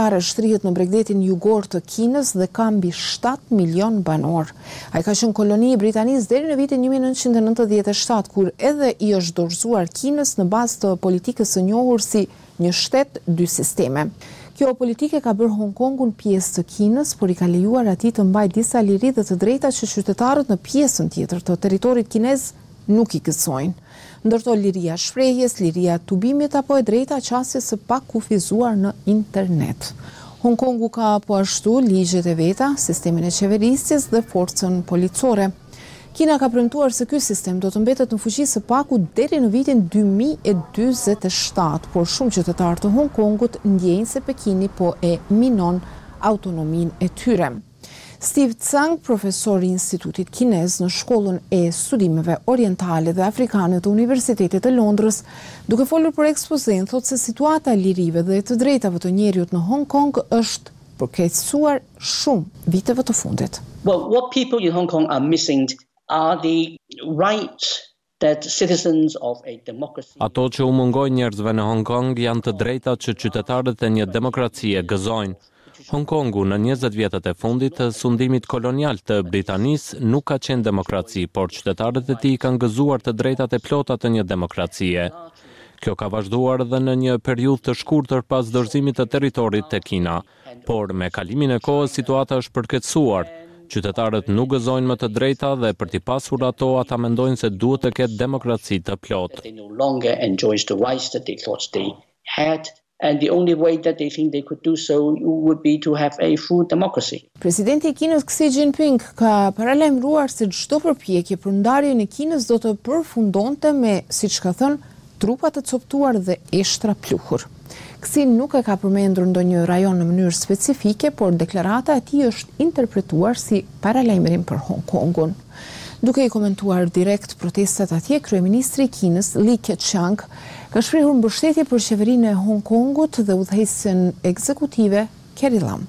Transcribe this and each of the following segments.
Shtrihet në bregdetin jugor të Kinës dhe ka mbi 7 milion banor. Ai ka qenë koloni e Britanisë deri në vitin 1997, kur edhe i është dorëzuar Kinës në bazë të politikës së njohur si një shtet dy sisteme. Kjo politike ka bërë Hong Kongun pjesë të Kinës, por i ka lejuar atij të mbajë disa liri dhe të drejta që qytetarët në pjesën tjetër të territorit kinez nuk i gëzojnë. Ndërto liria shprehjes, liria tubimit apo e drejta qasjes së pakufizuar në internet. Hong Kongu ka po ashtu ligjet e veta, sistemin e qeverisjes dhe forcën policore. Kina ka premtuar se ky sistem do të mbetet në fuqi së paku deri në vitin 2047, por shumë qytetarë të Hong Kongut ndjejnë se Pekini po e minon autonominë e tyre. Steve Tsang, profesor i Institutit Kinez në Shkollën e Studimeve Orientale dhe Afrikane të Universitetit të Londrës, duke folur për ekspozinë, thotë se situata e lirive dhe të drejtave të njerëzit në Hong Kong është përkeqësuar shumë viteve të fundit. Well, what people in Hong Kong are missing are the rights that citizens of a democracy. Ato që u mungojnë njerëzve në Hong Kong janë të drejtat që qytetarët e një demokracie gëzojnë. Hong Kongu në 20 vjetët e fundit të sundimit kolonial të Britanisë nuk ka qenë demokraci, por qytetarët e tij kanë gëzuar të drejtat e plota të një demokracie. Kjo ka vazhduar edhe në një periudhë të shkurtër pas dorëzimit të territorit te Kina, por me kalimin e kohës situata është përkeqësuar. Qytetarët nuk gëzojnë më të drejta dhe për t'i pasur ato ata mendojnë se duhet të ketë demokraci të plotë. They no longer enjoys the rights that they thought they had. And the only way that they think they could do so would be to have a full democracy. Presidenti i Kinës Xi Jinping ka paralajmëruar se çdo përpjekje për ndarjen e Kinës do të përfundonte me, siç ka thënë, trupa të coptuar dhe eshtra pluhur. Xi nuk e ka përmendur ndonjë rajon në mënyrë specifike, por deklarata e tij është interpretuar si paralajmërim për Hong Kongun. Duke i komentuar direkt protestat atje, kryeministri i Kinës Li Keqiang ka shprehur mbështetje për qeverinë e Hong Kongut dhe udhëheqësin ekzekutive Carrie Lam.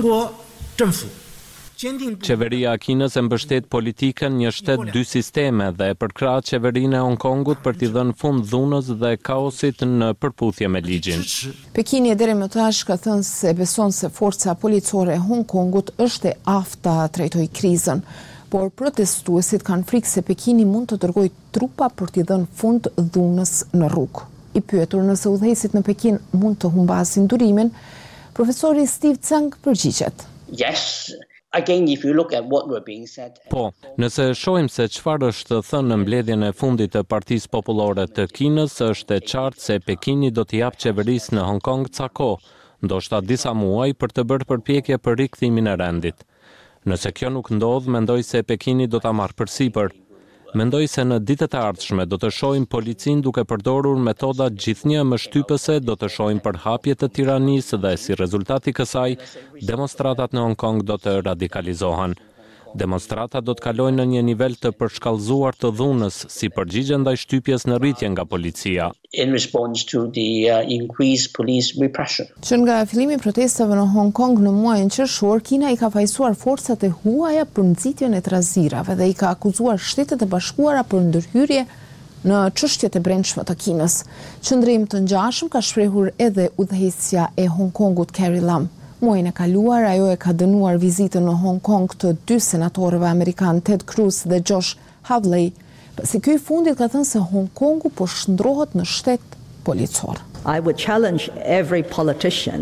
Qeveria e Kinës e mbështet politikën një shtet dy sisteme dhe e përkrah qeverinë e Hong Kongut për t'i dhënë fund dhunës dhe kaosit në përputhje me ligjin. Pekini deri më tash ka thënë se beson se forca policore e Hong Kongut është e aftë ta trajtojë krizën, por protestuesit kanë frikë se Pekini mund të dërgojë trupa për t'i dhënë fund dhunës në rrugë. I pyetur nëse udhëheqësit në Pekin mund të humbasin durimin, profesori Steve Tsang përgjigjet. Yes. Again, if you look at what were being said. Po, nëse shohim se çfarë është thënë në mbledhjen e fundit të Partisë Popullore të Kinës, është e qartë se Pekini do t'i japë qeverisë në Hong Kong ca kohë, ndoshta disa muaj për të bërë përpjekje për rikthimin e rendit. Nëse kjo nuk ndodh, mendoj se Pekini do ta marrë përsipër. Mendoj se në ditët e ardhshme do të shohim policinë duke përdorur metoda gjithnjë më shtypëse, do të shohim përhapje të tiranisë dhe si rezultat i kësaj, demonstratat në Hong Kong do të radikalizohen. Demonstratat do të kalojnë në një nivel të përshkallëzuar të dhunës si përgjigje ndaj shtypjes në rritje nga policia. In response to the increased police repression. Që nga fillimi i protestave në Hong Kong në muajin qershor, Kina i ka fajsuar forcat e huaja për nxitjen e trazirave dhe i ka akuzuar Shtetet e Bashkuara për ndërhyrje në çështjet e brendshme të Kinës. Qëndrim të ngjashëm ka shprehur edhe udhëheqësja e Hong Kongut Carrie Lam. Muajin e kaluar, ajo e ka dënuar vizitën në Hong Kong të dy senatorëve amerikan Ted Cruz dhe Josh Hawley, pasi ky i fundit ka thënë se Hong Kongu po shndrohet në shtet policor. I would challenge every politician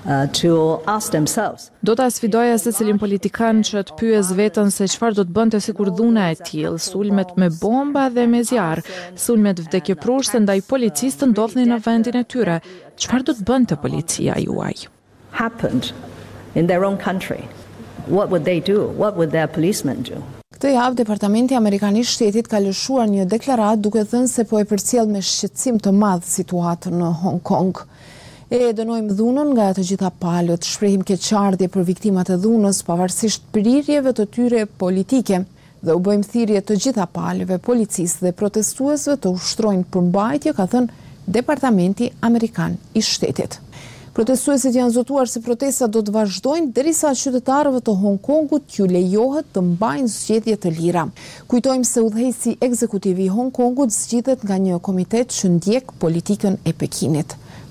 to ask themselves. Do ta sfidoja secilin politikan që të pyes veten se çfarë do të bënte sikur dhuna e tillë, sulmet me bomba dhe me zjarr, sulmet vdekjepruese ndaj policisë të ndodhnin në vendin e tyre. Çfarë do të bënte policia juaj? Happened in their own country. What would they do? What would their policemen do? Këtë javë, Departamenti Amerikan i Shtetit ka lëshuar një deklaratë duke thënë se po e përcjell me shqetësim të madh situatën në Hong Kong. E dënojmë dhunën nga të gjitha palët, shprehim keqardhje për viktimat e dhunës, pavarësisht prirjeve të tyre politike, dhe u bëjmë thirrje të gjitha palëve, policisë dhe protestuesve të ushtrojnë përmbajtje, ka thënë Departamenti Amerikan i Shtetit. Protestuesit janë zotuar se protestat do të vazhdojnë derisa qytetarëve të Hong Kongut t'ju lejohet të mbajnë zgjedhje të lira. Kujtojmë se udhëheqësi ekzekutiv i Hong Kongut zgjidhet nga një komitet që ndjek politikën e Pekinit.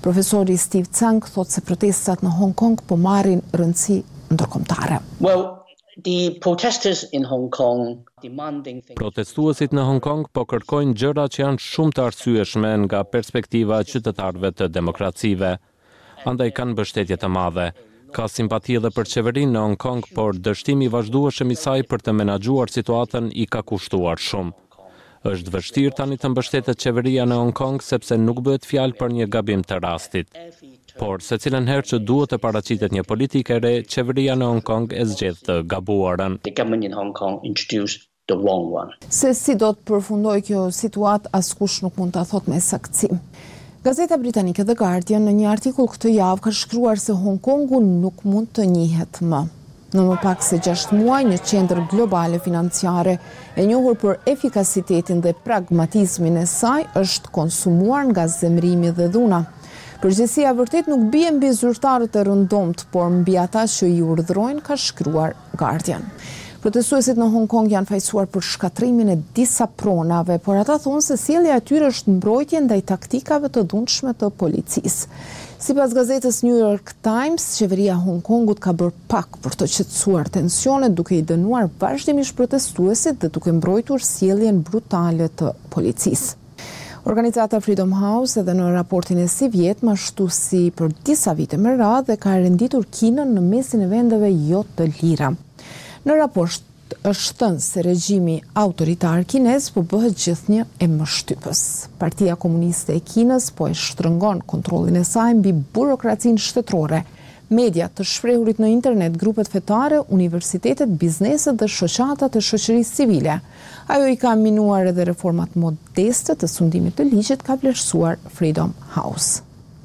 Profesori Steve Tsang thot se protestat në Hong Kong po marrin rëndësi ndërkombëtare. Well, the protesters in Hong Kong demanding things. Protestuesit në Hong Kong po kërkojnë gjëra që janë shumë të arsyeshme nga perspektiva e qytetarëve të demokracive. Andaj kanë mbështetje të madhe. Ka simpati edhe për qeverinë në Hong Kong, por dështimi i vazhdueshëm i saj për të menaxhuar situatën i ka kushtuar shumë. Është vështirë tani të mbështetet qeveria në Hong Kong sepse nuk bëhet fjalë për një gabim të rastit. Por secilën herë që duhet të paraqitet një politikë e re, qeveria në Hong Kong e zgjedh të gabuarën. The government in Hong Kong introduced the wrong one. Se si do të përfundoj kjo situatë, askush nuk mund ta thotë me saktësi. Gazeta britanike The Guardian në një artikull këtë javë ka shkruar se Hong Kongu nuk mund të njihet më. Në më pak se 6 muaj, një qendër globale financiare e njohur për efikasitetin dhe pragmatizmin e saj është konsumuar nga zemrimi dhe dhuna. Përgjegjësia vërtet nuk bie mbi zyrtarët e rëndomt, por mbi ata që i urdhërojnë, ka shkruar Guardian. Protestuesit në Hong Kong janë fajsuar për shkatrimin e disa pronave, por ata thonë se sjellja e tyre është mbrojtje ndaj taktikave të dhunshme të policisë. Sipas gazetës New York Times, qeveria e Hong Kongut ka bërë pak për të qetësuar tensionet, duke i dënuar vazhdimisht protestuesit dhe duke mbrojtur sjelljen brutale të policisë. Organizata Freedom House edhe në raportin e si vjet ma ashtu si për disa vite me radhë ka renditur Kinën në mesin e vendeve jo të lira. Në raport është thënë se regjimi autoritar kinez po bëhet gjithnjë e mështypës. Partia Komuniste e Kinës po e shtrëngon kontrollin e saj mbi burokracinë shtetërore, media të shprehurit në internet, grupet fetare, universitetet, bizneset dhe shoqatat e shoqërisë civile. Ajo i ka minuar edhe reformat modeste të sundimit të ligjit, ka vlerësuar Freedom House.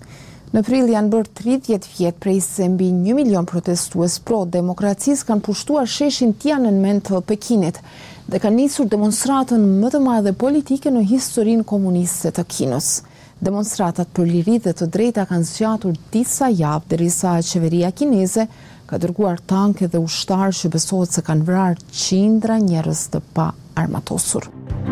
Në prill janë bërë 30 vjet prej se mbi 1 milion protestues pro demokracisë kanë pushtuar sheshin Tiananmen të Pekinit dhe kanë nisur demonstratën më të madhe politike në historinë komuniste të Kinës. Demonstratat për liri dhe të drejta kanë zgjatur disa javë derisa qeveria kineze ka dërguar tanke dhe ushtarë që besohet se kanë vrarë qindra njerëz të pa armatosur.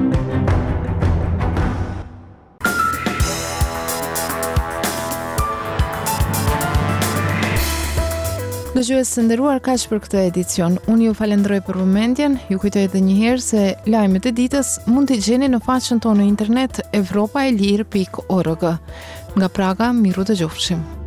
Dëgjues të nderuar, kaq për këtë edicion. Unë ju falenderoj për vëmendjen, ju kujtoj edhe një herë se lajmet e ditës mund t'i gjeni në faqen tonë në internet evropaelir.org. Nga Praga, miru dëgjofshim.